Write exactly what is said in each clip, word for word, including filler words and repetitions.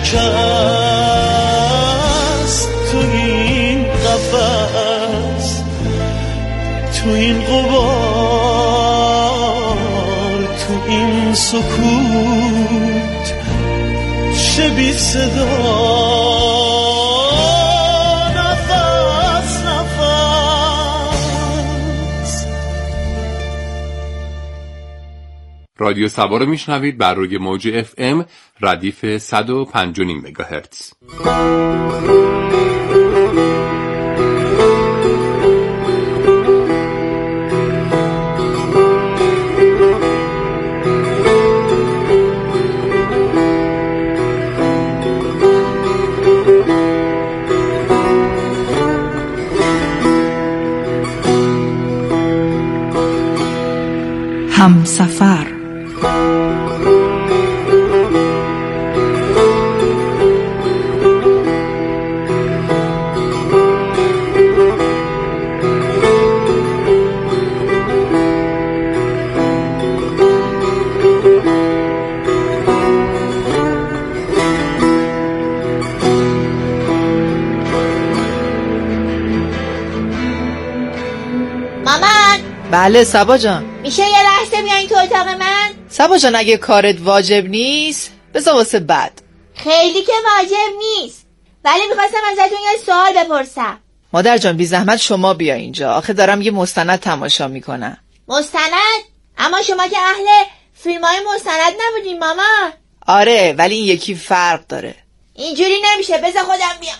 شکست تو این قفس، تو این غبار، تو این سکوت شبی صدا. رادیو سبا رو میشنوید بر روی موج اف ام ردیف صد و پنج و نیم مگاهرتز. همسفر. بله سبا جان، میشه یه لحظه بیاین تو اتاق من؟ سبا جان اگه کارت واجب نیست بذار واسه بعد. خیلی که واجب نیست، ولی میخواستم ازتون یه سوال بپرسم. مادر جان بی زحمت شما بیا اینجا، آخه دارم یه مستند تماشا میکنم. مستند؟ اما شما که اهل فیلم های مستند نبودین ماما. آره ولی این یکی فرق داره. اینجوری نمیشه، بذار خودم بیام.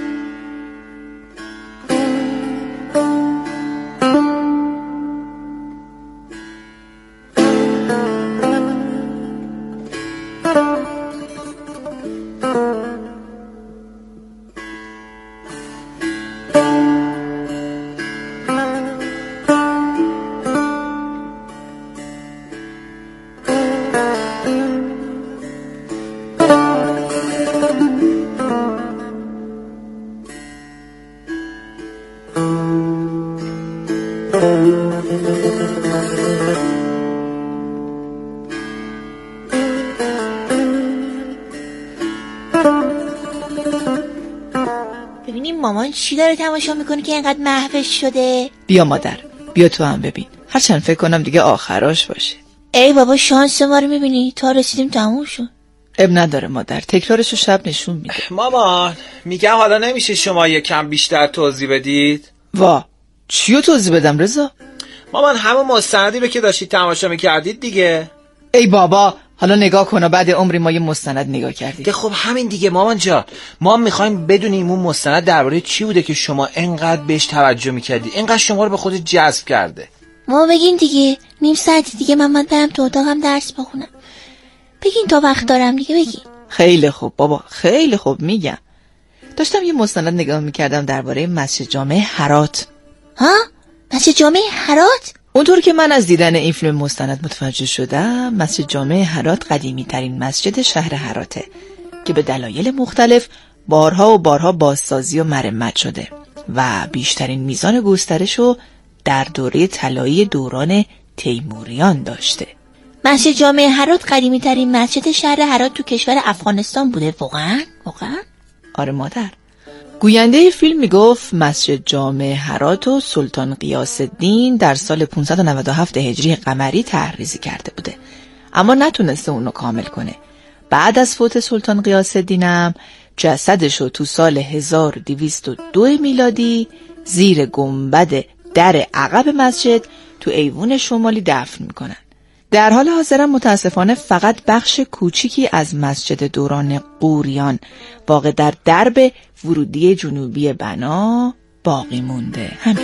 ببینیم مامان چی داره تماشا میکنه که اینقدر محوش شده. بیا مادر، بیا تو هم ببین، هرچند فکر کنم دیگه آخراش باشه. ای بابا شانس ما رو میبینی، تا رسیدیم تموم شد. اب نداره مادر، تکرارشو شب نشون میده. مامان میگم حالا نمیشه شما یکم بیشتر توضیح بدید؟ وا چیو توضیح بدم رضا؟ مامان همون مستندی رو که داشتید تماشا میکردید دیگه. ای بابا حالا نگاه کن، بعد عمری ما یه مستند نگاه کردیم. ده خب همین دیگه مامان جان، ما میخوایم بدونیم اون مستند درباره چی بوده که شما انقدر بهش توجه میکردی، انقدر شما رو به خود جذب کرده. ما بگین دیگه، نیم ساعتی دیگه من باید برم تو اتاقم درس بخونم. بگین تا وقت دارم دیگه، بگین. خیلی خوب بابا، خیلی خوب میگم. داشتم یه مستند نگاه میکردم درباره مسجد جامع هرات. ها؟ مسجد جامع هرات؟ اونطور که من از دیدن این فیلم مستند متوجه شدم، مسجد جامع هرات قدیمی ترین مسجد شهر هراته که به دلایل مختلف بارها و بارها بازسازی و مرمت شده و بیشترین میزان گسترشو در دوره طلایی دوران تیموریان داشته. مسجد جامع هرات قدیمی ترین مسجد شهر هرات تو کشور افغانستان بوده. واقعا؟ واقعا؟ آره مادر. گوینده فیلم میگفت مسجد جامع هرات و سلطان غیاث الدین در سال پانصد و نود و هفت هجری قمری طرحریزی کرده بوده، اما نتونسته اونو کامل کنه. بعد از فوت سلطان غیاث الدینم جسدشو تو سال هزار و دویست و دو میلادی زیر گنبد در عقب مسجد تو ایوون شمالی دفن میکنن. در حال حاضر متاسفانه فقط بخش کوچیکی از مسجد دوران غوریان واقع در درب ورودی جنوبی بنا باقی مونده. همین.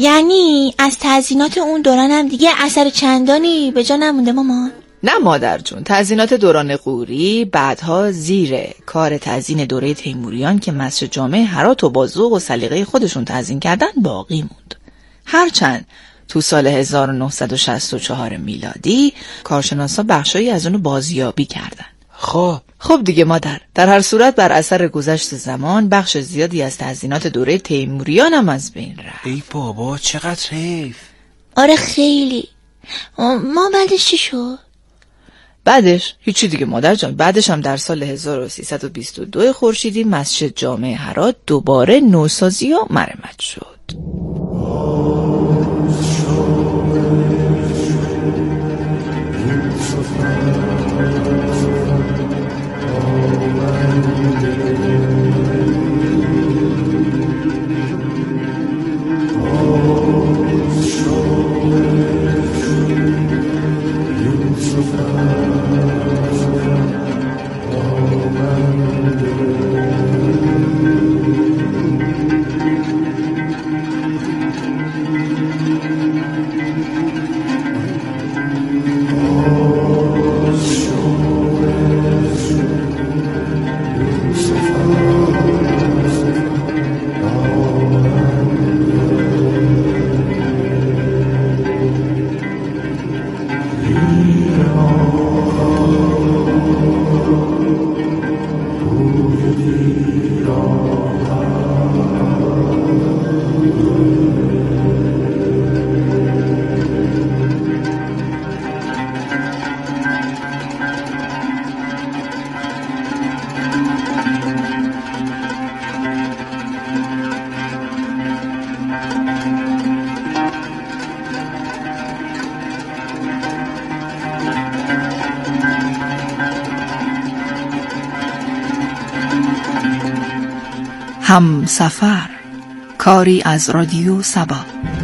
یعنی از تزیینات اون دوران هم دیگه اثر چندانی به جا نمونده مامان؟ نه مادر جون، تزیینات دوران غوری بعدها زیر کار تزیین دوره تیموریان که مسجد جامع هرات و با ذوق و سلیقه خودشون تزیین کردن باقی موند. هرچند تو سال هزار و نهصد و شصت و چهار میلادی کارشناسا بخشایی از اونو بازیابی کردن. خب خب دیگه مادر، در هر صورت بر اثر گذشت زمان بخش زیادی از تزیینات دوره تیموریان هم از بین رفت. ای بابا چقدر حیف. آره خیلی. ما بعدش چی شد؟ بعدش هیچی دیگه مادر جان. بعدش هم در سال هزار و سیصد و بیست و دو خورشیدی مسجد جامع هرات دوباره نوسازی و مرمت شد. هم سفر، کاری از رادیو سبا.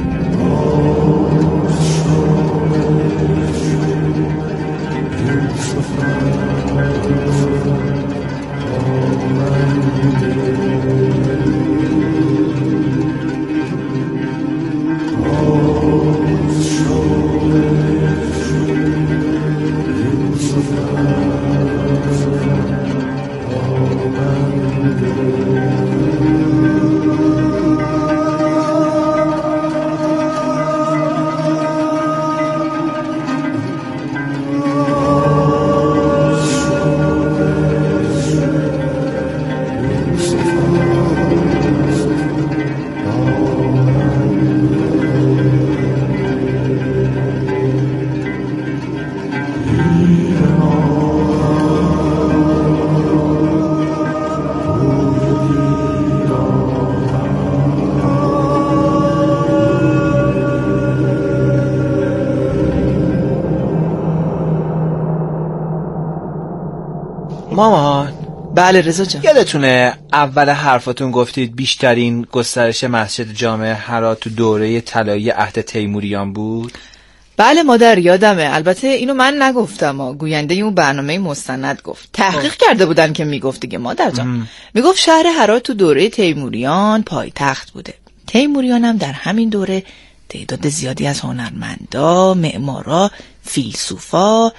مامان. بله رضا جان. یادتونه اول حرفاتون گفتید بیشترین گسترش مسجد جامع هرات تو دوره طلایی عهد تیموریان بود؟ بله مادر یادمه. البته اینو من نگفتم ها. گوینده اون برنامه مستند گفت. تحقیق آه. کرده بودن که میگفت دیگه مادر جان. میگفت شهر هرات تو دوره تیموریان پایتخت بوده. تیموریان هم در همین دوره تعداد زیادی از هنرمندا، معمارا، فیلسوفا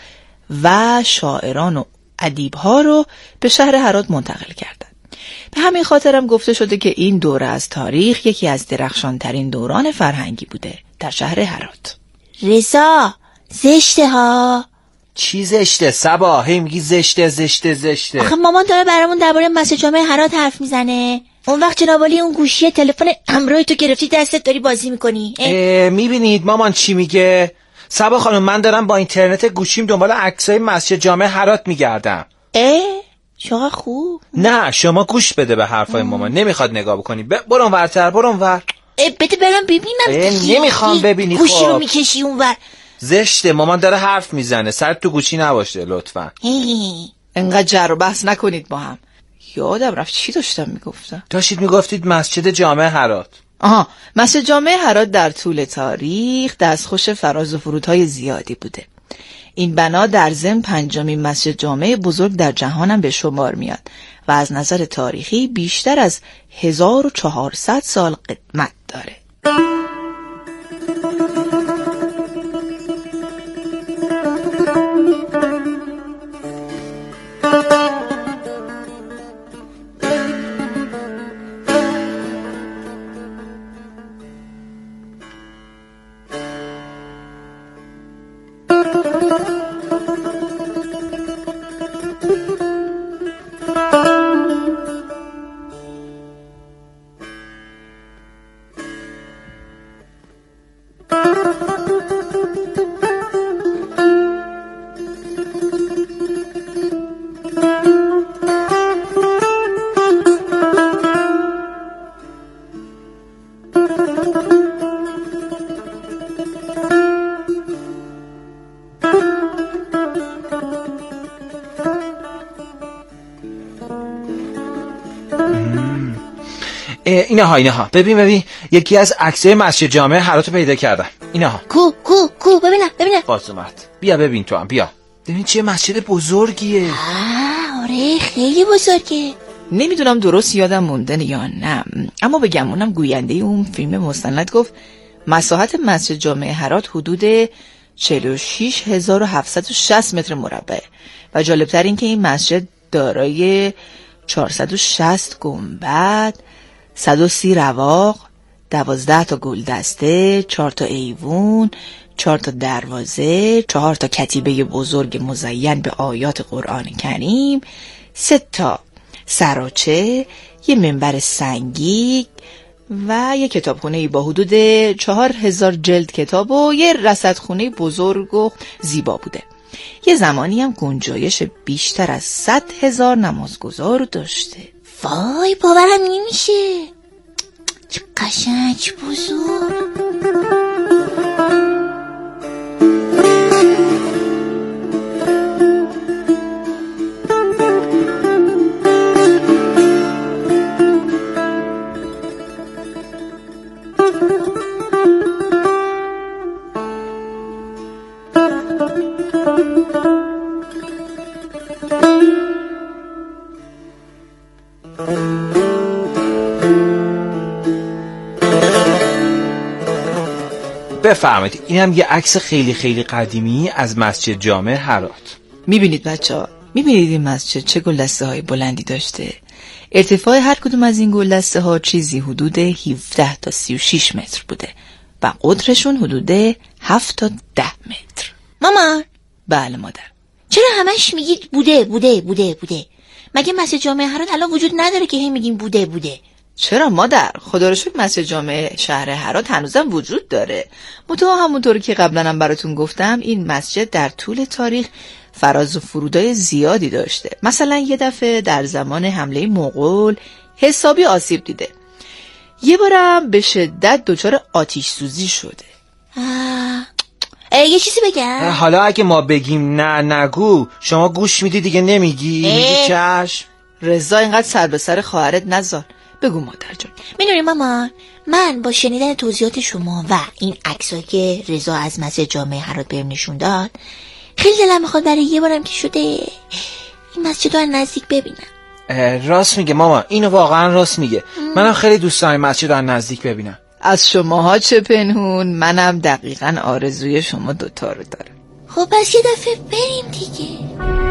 و شاعران و ادیب‌ها رو به شهر هرات منتقل کردن. به همین خاطرم گفته شده که این دوره از تاریخ یکی از درخشانترین دوران فرهنگی بوده در شهر هرات. رضا زشته ها. چی زشته صبا؟ هی میگی زشته زشته زشته. آخه مامان داره برامون درباره مسجد جامع هرات حرف میزنه. اون وقت جناب عالی اون گوشی تلفن همراه تو گرفتی دستت داری بازی میکنی. میبینید مامان چی میگه؟ صبا خانم من دارم با اینترنت گوشیم دنبال عکسای مسجد جامع هرات میگردم. اه چقدر خوب. نه شما گوش بده به حرفای مامان. نمیخواد نگاه بکنی. ب... برون ورتر برون ور. بده برم ببینم. نمیخوام ببینی. گوشی خب. رو میکشی اون ور. زشته مامان داره حرف میزنه. سرت تو گوشی نباشه لطفا. انقدر جر و بحث نکنید با هم. یادم رفت چی داشتم میگفتم. داشتید میگفتید مسجد جامع هرات. آها، مسجد جامع هرات در طول تاریخ دستخوش فراز و فرودهای زیادی بوده. این بنا در ضمن پنجمین مسجد جامع بزرگ در جهانم به شمار میاد و از نظر تاریخی بیشتر از هزار و چهارصد سال قدمت داره. اینها اینها ببین ببین یکی از عکسای مسجد جامع هرات پیدا کردم. اینها. کو کو کو ببینم ببینم. باز اومد. بیا ببین تو هم بیا. ببین چه مسجد بزرگیه. آه آره خیلی بزرگه. نمیدونم درست یادم مونده یا نه، اما به گمونم گوینده اون فیلم مستند گفت مساحت مسجد جامع هرات حدود چهل و شش هزار و هفتصد و شصت متر مربع و جالبتر این که این مسجد دارای چهارصد و شصت گنبد، صد و سی رواق، دوازده تا گلدسته، چهار تا ایوون، چهار تا دروازه، چهار تا کتیبه بزرگ مزین به آیات قرآن کریم، سه تا سراچه، یه منبر سنگی و یه کتابخونه با حدود چهار هزار جلد کتاب و یه رصدخونه بزرگ و زیبا بوده. یه زمانی هم گنجایش بیشتر از صد هزار نمازگزار داشته. وای باورم نمیشه، چه قشنگ، چه بزرگ. بفرمایید اینم یه عکس خیلی خیلی قدیمی از مسجد جامع هرات. میبینید بچه ها، میبینید این مسجد چه گلدسته های بلندی داشته. ارتفاع هر کدوم از این گلدسته ها چیزی حدود هفده تا سی و شش متر بوده و قطرشون حدود هفت تا ده متر. مامان. بله مادر. چرا همش میگید بوده بوده بوده بوده؟ مگه مسجد جامع هرات الان وجود نداره که هی میگیم بوده بوده؟ چرا مادر؟ خدا رو شکر مسجد جامع شهر هرات هنوزم وجود داره. متو همونطوری که قبلا هم براتون گفتم این مسجد در طول تاریخ فراز و فرودای زیادی داشته. مثلا یه دفعه در زمان حمله مغول حسابی آسیب دیده. یه بارم به شدت دچار آتش سوزی شده. آه. یه چیزی بگم؟ حالا اگه ما بگیم نه نگو شما گوش میدی دیگه نمیگی؟ میگی چشم. رضا اینقدر سر به سر خواهرت نذار. بگو مادر جان. میدونی مامان، من با شنیدن توضیحات شما و این عکسایی که رضا از مسجد جامع هرات بهم نشون داد خیلی دلم میخواد برای یه بارم که شده این مسجد رو نزدیک ببینم. راست میگه ماما، اینو واقعا راست میگه. منم خیلی دوست دارم مسجد رو نزدیک ببینم. از شماها چه پنهون، منم دقیقاً آرزوی شما دوتا رو دارم. خب پس یه دفعه بریم دیگه.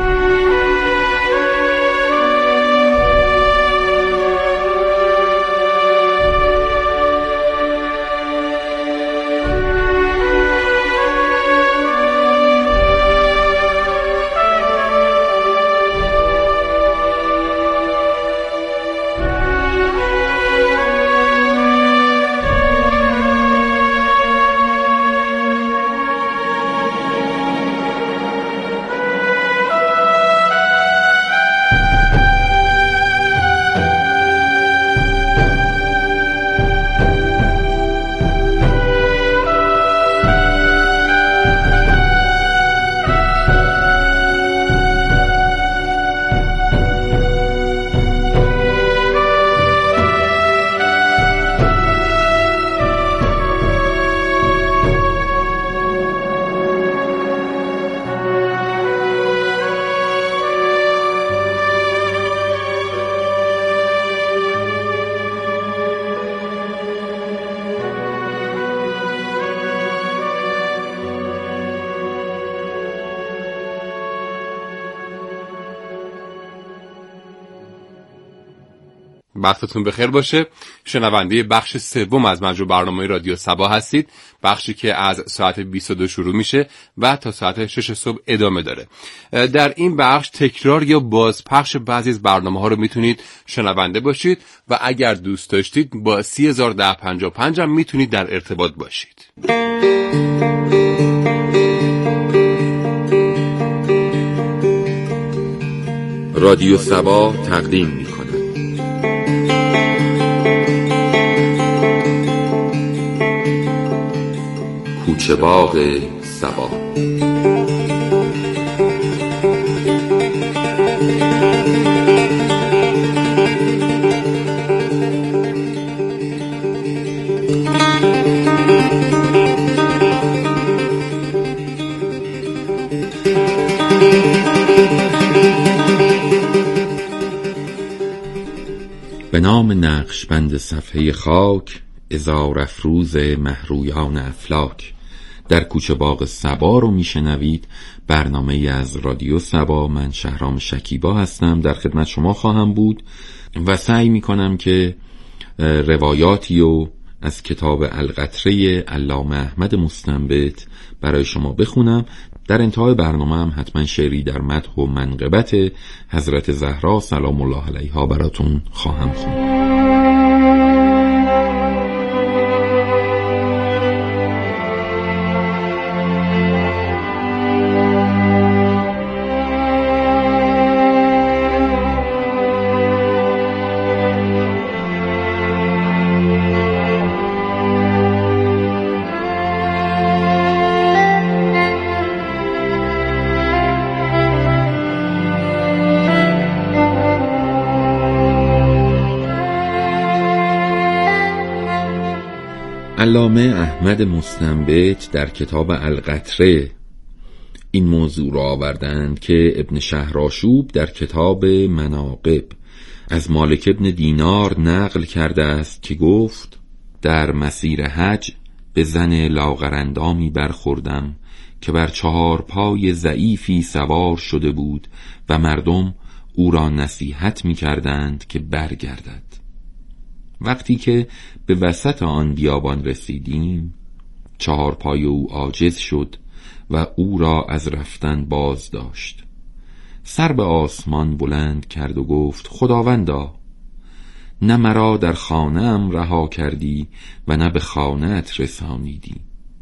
وقتتون بخیر باشه. شنونده بخش سوم از مجموع برنامه رادیو صبا هستید، بخشی که از ساعت بیست و دو شروع میشه و تا ساعت شش صبح ادامه داره. در این بخش تکرار یا بازپخش بعضی از برنامه ها رو میتونید شنونده باشید و اگر دوست داشتید با سی هزار ده پنجاه و پنج هم میتونید در ارتباط باشید. رادیو صبا تقدیم می‌کند کوچه باغ صبا. به نام نقشبند صفحه خاک، عذار افروز مهرویان افلاک. در کوچه باغ صبا رو میشنوید، برنامه از رادیو صبا. من شهرام شکیبا هستم، در خدمت شما خواهم بود و سعی میکنم که روایاتی و از کتاب القطره علامه احمد مستنبط برای شما بخونم. در انتهای برنامه هم حتما شعری در مدح و منقبت حضرت زهرا سلام الله علیها براتون خواهم خوند. علامه احمد مستنبط در کتاب القطره این موضوع را آوردند که ابن شهرآشوب در کتاب مناقب از مالک ابن دینار نقل کرده است که گفت: در مسیر حج به زن لاغرندامی برخوردم که بر چهار پای ضعیفی سوار شده بود و مردم او را نصیحت می کردند که برگردد. وقتی که به وسط آن بیابان رسیدیم، چهار پای او عاجز شد و او را از رفتن باز داشت. سر به آسمان بلند کرد و گفت: خداوندا، نه مرا در خانه‌ام رها کردی و نه به خانه‌ات رسانیدی.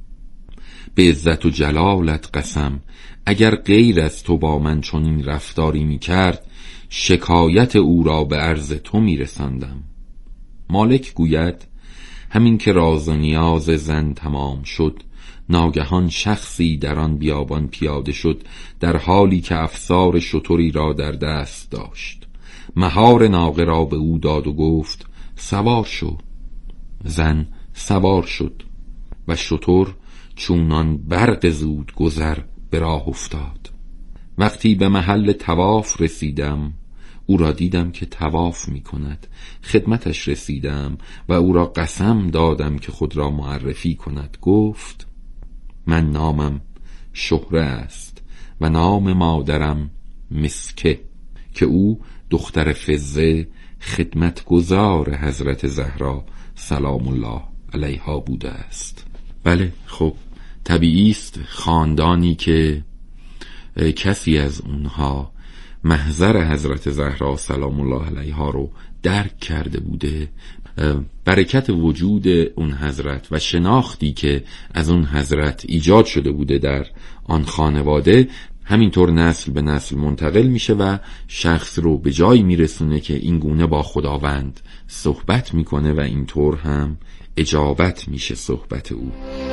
به عزت و جلالت قسم، اگر غیر از تو با من چنین رفتاری می کرد، شکایت او را به عرض تو می رساندم. مالک گوید: همین که راز و نیاز زن تمام شد، ناگهان شخصی در آن بیابان پیاده شد، در حالی که افسار شتری را در دست داشت. مهار ناقه را به او داد و گفت: سوار شو. زن سوار شد و شتر چونان برق زود گذر به راه افتاد. وقتی به محل طواف رسیدم، او را دیدم که طواف می کند. خدمتش رسیدم و او را قسم دادم که خود را معرفی کند. گفت: من نامم شهره است و نام مادرم مسکه، که او دختر فزه خدمتگزار حضرت زهرا سلام الله علیها بوده است. بله، خب طبیعی است خاندانی که کسی از اونها محضر حضرت زهرا سلام الله علیها رو درک کرده بوده، برکت وجود اون حضرت و شناختی که از اون حضرت ایجاد شده بوده در آن خانواده، همینطور نسل به نسل منتقل میشه و شخص رو به جایی میرسونه که این گونه با خداوند صحبت میکنه و اینطور هم اجابت میشه صحبت او.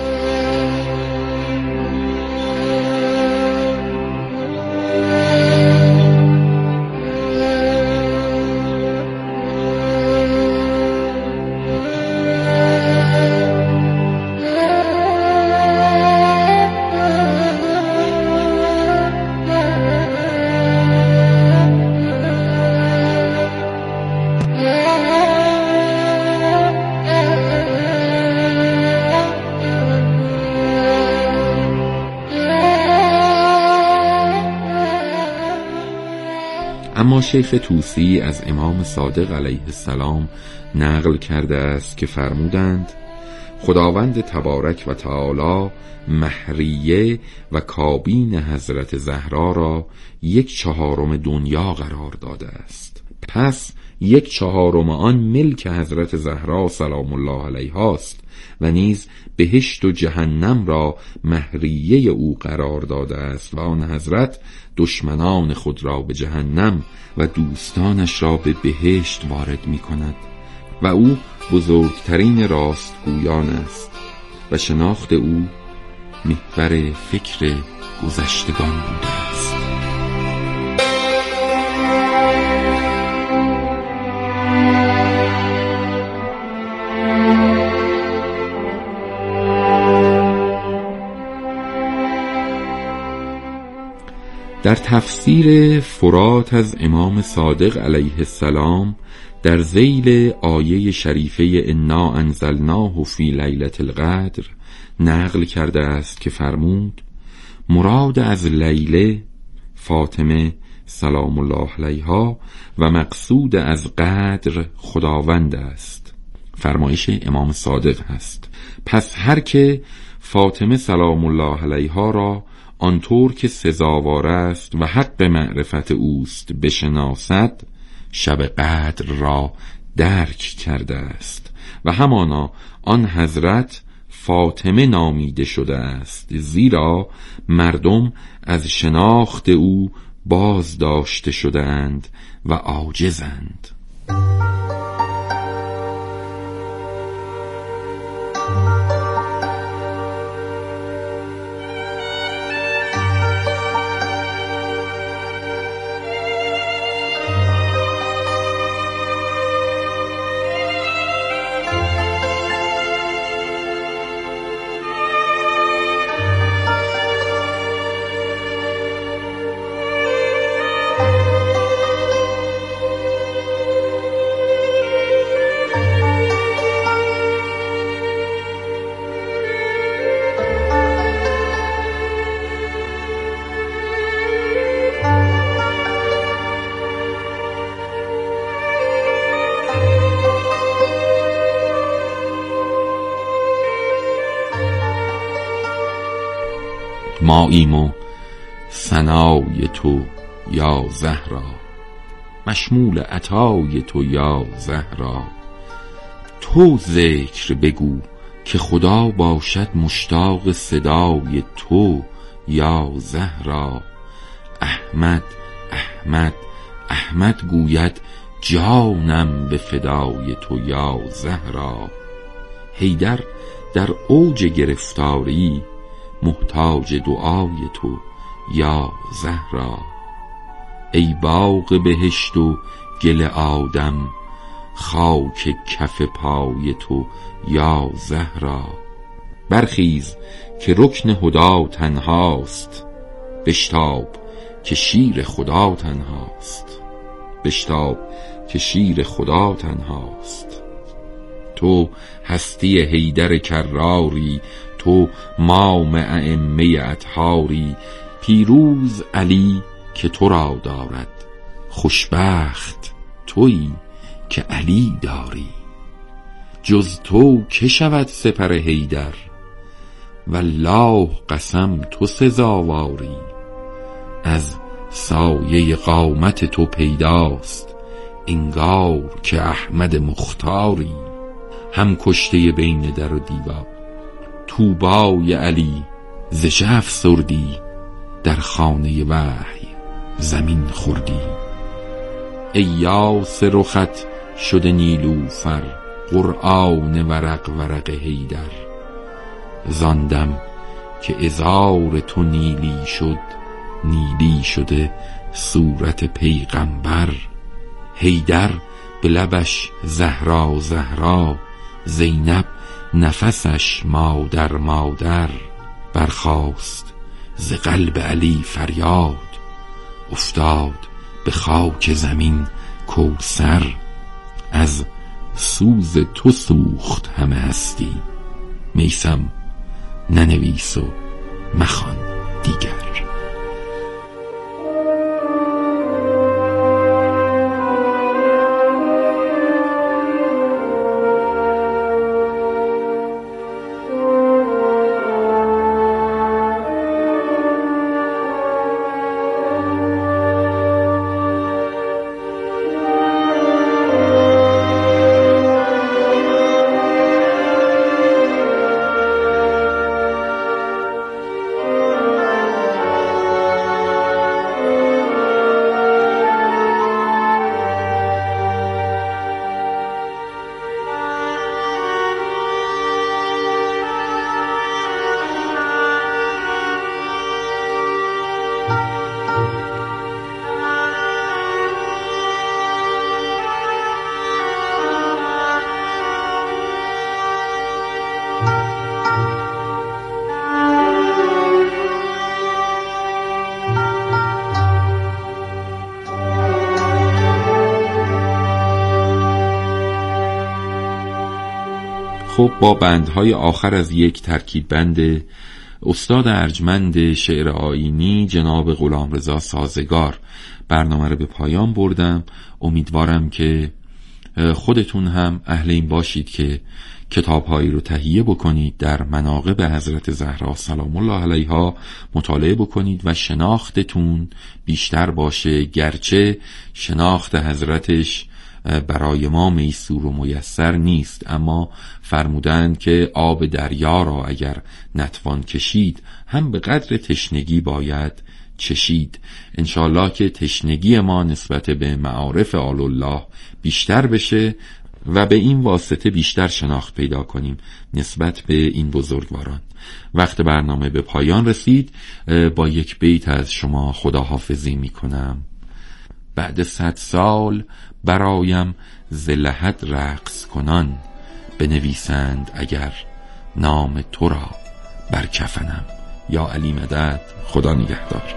اما شیخ طوسی از امام صادق علیه السلام نقل کرده است که فرمودند: خداوند تبارک و تعالی مهریه و کابین حضرت زهرا را یک چهارم دنیا قرار داده است، پس یک چهارم آن ملک حضرت زهرا سلام الله علیها است و نیز بهشت و جهنم را مهریه او قرار داده است و آن حضرت دشمنان خود را به جهنم و دوستانش را به بهشت وارد می کند و او بزرگترین راستگویان است و شناخت او محور فکر گذشتگان بوده است. تفسیر فرات از امام صادق علیه السلام در ذیل آیه شریفه انا انزلناه فی لیلة القدر نقل کرده است که فرمود مراد از لیله فاطمه سلام الله علیها و مقصود از قدر خداوند است. فرمایش امام صادق هست. پس هر که فاطمه سلام الله علیها را آنطور که سزاوار است و حق معرفت اوست بشناسد شب قدر را درک کرده است و همانا آن حضرت فاطمه نامیده شده است، زیرا مردم از شناخت او باز داشته شده اند و عاجزند. ماییم و ثنای تو یا زهرا، مشمول عطای تو یا زهرا. تو ذکر بگو که خدا باشد مشتاق صدای تو یا زهرا. احمد احمد احمد گوید جانم به فدای تو یا زهرا. حیدر در اوج گرفتاری محتاج دعای تو یا زهرا. ای باغ بهشت و گل آدم، خاک کف پای تو یا زهرا. برخیز که رکن هدا تنهاست، بشتاب که شیر خدا تنهاست. بشتاب که شیر خدا تنهاست. تو هستی حیدر کراری، تو مام ائمه اطهاری. پیروز علی که تو را دارد، خوشبخت تویی که علی داری. جز تو که شود سپر حیدر، والله قسم تو سزاواری. از سایه قامت تو پیداست، انگار که احمد مختاری. هم کشته بین در و دیوار، طوبای علی ز چه افسردی. در خانه وحی زمین خوردی. ای یاس رخت شده نیلوفر، قرآن ورق ورق حیدر. زاندم که ازار تو نیلی شد، نیلی شده صورت پیغمبر. حیدر به لبش زهرا زهرا، زینب نفسش مادر مادر. برخاست ز قلب علی فریاد، افتاد به خاک زمین کوثر. از سوز تو سوخت همه هستی، میثم ننویس و مخوان دیگر. خب با بندهای آخر از یک ترکیب بند استاد ارجمند شعر آیینی جناب غلامرضا سازگار برنامه رو به پایان بردم. امیدوارم که خودتون هم اهل این باشید که کتاب‌هایی رو تهیه بکنید، در مناقب حضرت زهرا سلام الله علیها مطالعه بکنید و شناختتون بیشتر باشه. گرچه شناخت حضرتش برای ما میسور و میسر نیست، اما فرمودند که آب دریا را اگر نتوان کشید هم به قدر تشنگی باید چشید. انشالله که تشنگی ما نسبت به معارف آل الله بیشتر بشه و به این واسطه بیشتر شناخت پیدا کنیم نسبت به این بزرگواران. وقت برنامه به پایان رسید. با یک بیت از شما خداحافظی می کنم. بعد صد سال برایم ز لحد رقص کنان، بنویسند اگر نام تو را بر کفنم. یا علی مدد. خدا نگهدار.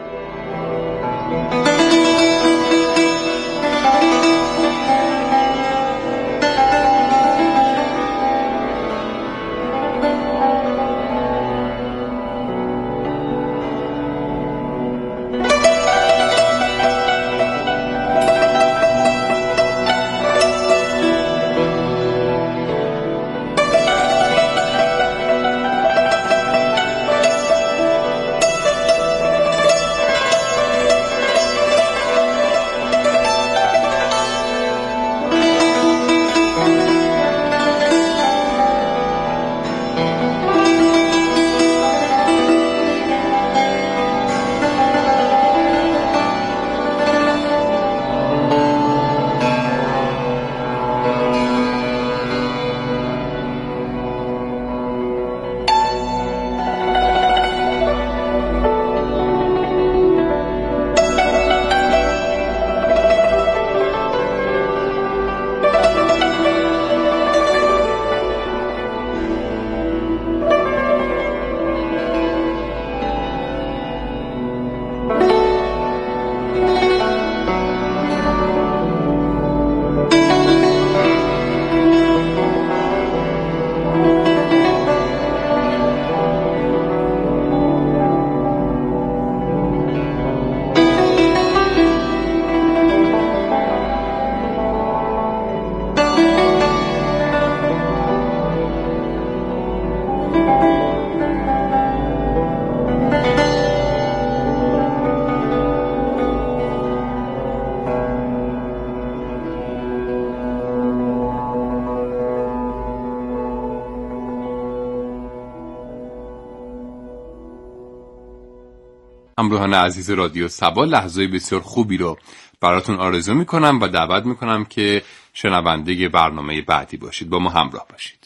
همراهان عزیز رادیو صبا، لحظه بسیار خوبی رو براتون آرزو میکنم و دعوت میکنم که شنونده برنامه بعدی باشید. با ما همراه باشید.